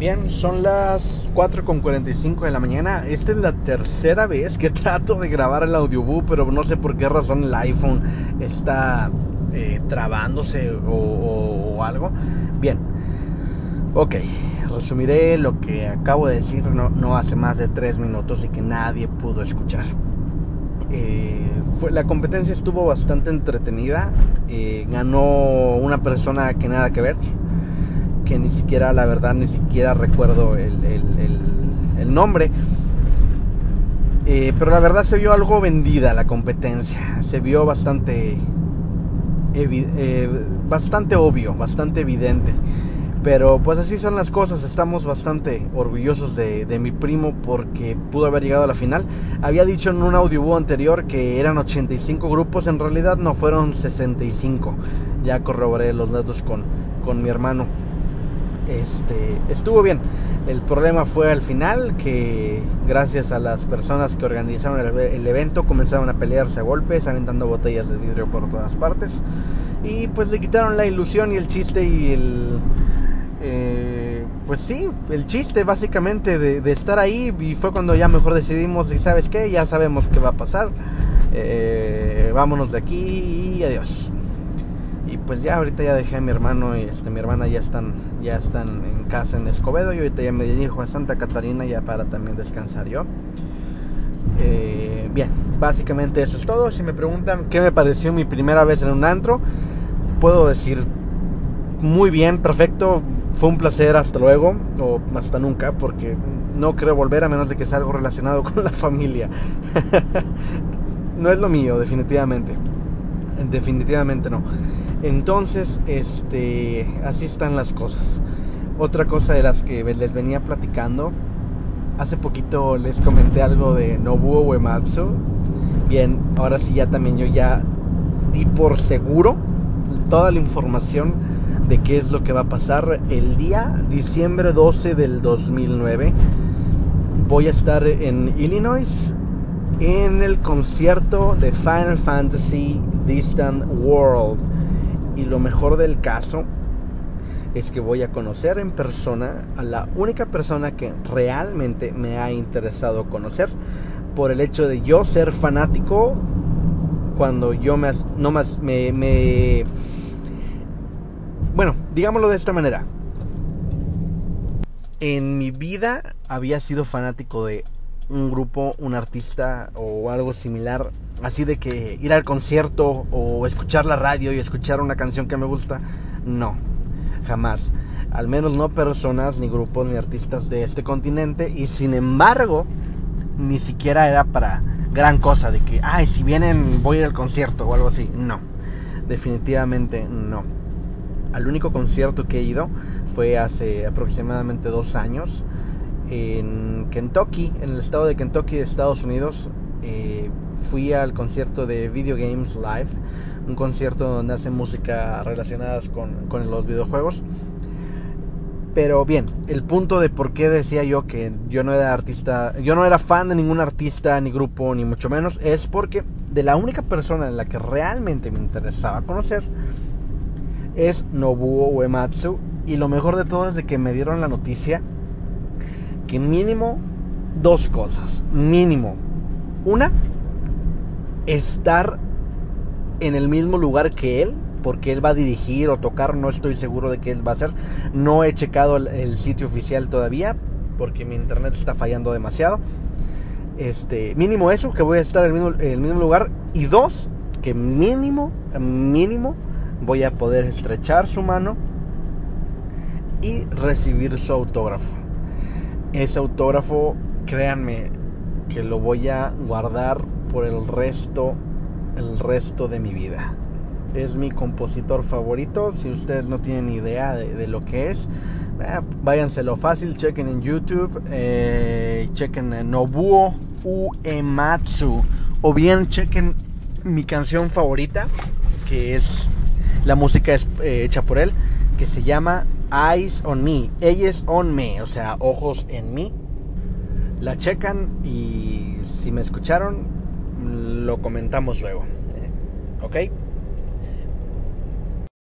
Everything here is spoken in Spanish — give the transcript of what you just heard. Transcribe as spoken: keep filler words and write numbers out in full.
Bien, son las cuatro con cuarenta y cinco de la mañana. Esta es la tercera vez que trato de grabar el audiobook, pero no sé por qué razón el iPhone está eh, trabándose o, o, o algo. Bien, ok, resumiré lo que acabo de decir no, no hace más de tres minutos y que nadie pudo escuchar. Eh, fue, la competencia estuvo bastante entretenida. Eh, ganó una persona que nada que ver, que ni siquiera, la verdad, ni siquiera recuerdo el, el, el, el nombre. Eh, pero la verdad se vio algo vendida la competencia. Se vio bastante, evi- eh, bastante obvio, bastante evidente. Pero pues así son las cosas. Estamos bastante orgullosos de, de mi primo porque pudo haber llegado a la final. Había dicho en un audiobook anterior que eran ochenta y cinco grupos. En realidad no, fueron sesenta y cinco. Ya corroboré los datos con, con mi hermano. Este, estuvo bien. El problema fue al final, que gracias a las personas que organizaron el, el evento comenzaron a pelearse a golpes, aventando botellas de vidrio por todas partes, y pues le quitaron la ilusión y el chiste y el eh, pues sí, el chiste básicamente de, de estar ahí. Y fue cuando ya mejor decidimos, y sabes qué, ya sabemos qué va a pasar, eh, vámonos de aquí y adiós. Y pues ya ahorita ya dejé a mi hermano y este, mi hermana ya están, ya están en casa en Escobedo. Y ahorita ya me dirijo a Santa Catarina ya para también descansar yo. Eh, bien, básicamente eso es todo. Si me preguntan qué me pareció mi primera vez en un antro, puedo decir muy bien, perfecto, fue un placer, hasta luego, o hasta nunca, porque no creo volver a menos de que sea algo relacionado con la familia. No es lo mío, definitivamente. Definitivamente no. Entonces, este, así están las cosas. Otra cosa de las que les venía platicando, hace poquito les comenté algo de Nobuo Uematsu. Bien, ahora sí ya también yo ya di por seguro toda la información de qué es lo que va a pasar. El día diciembre doce del dos mil nueve voy a estar en Illinois en el concierto de Final Fantasy Distant World. Y lo mejor del caso es que voy a conocer en persona a la única persona que realmente me ha interesado conocer, por el hecho de yo ser fanático. Cuando yo me, no más me, me bueno, digámoslo de esta manera, en mi vida había sido fanático de un grupo, un artista o algo similar, así de que ir al concierto o escuchar la radio y escuchar una canción que me gusta, no, jamás. Al menos no personas, ni grupos, ni artistas de este continente. Y sin embargo, ni siquiera era para gran cosa de que, ay, si vienen voy a ir al concierto o algo así. No, definitivamente no. Al único concierto que he ido fue hace aproximadamente dos años en Kentucky, en el estado de Kentucky de Estados Unidos. Eh, fui al concierto de Video Games Live, un concierto donde hacen música relacionadas con, con los videojuegos. Pero bien, el punto de por qué decía yo que yo no era artista, yo no era fan de ningún artista, ni grupo, ni mucho menos, es porque de la única persona en la que realmente me interesaba conocer es Nobuo Uematsu. Y lo mejor de todo es de que me dieron la noticia que mínimo dos cosas, mínimo. Una, estar en el mismo lugar que él, porque él va a dirigir o tocar, no estoy seguro de qué él va a hacer. No he checado el, el sitio oficial todavía, porque mi internet está fallando demasiado. Este, mínimo eso, que voy a estar en el mismo, en el mismo lugar. Y dos, que mínimo, mínimo voy a poder estrechar su mano y recibir su autógrafo. Ese autógrafo, créanme, que lo voy a guardar por el resto, el resto de mi vida. Es mi compositor favorito. Si ustedes no tienen idea de, de lo que es, eh, váyanselo fácil, chequen en YouTube, eh, chequen en Nobuo Uematsu, o bien chequen mi canción favorita, que es, la música es eh, hecha por él, que se llama Eyes on Me, Eyes on Me, o sea, ojos en mí. La checan y si me escucharon, lo comentamos luego, ¿ok?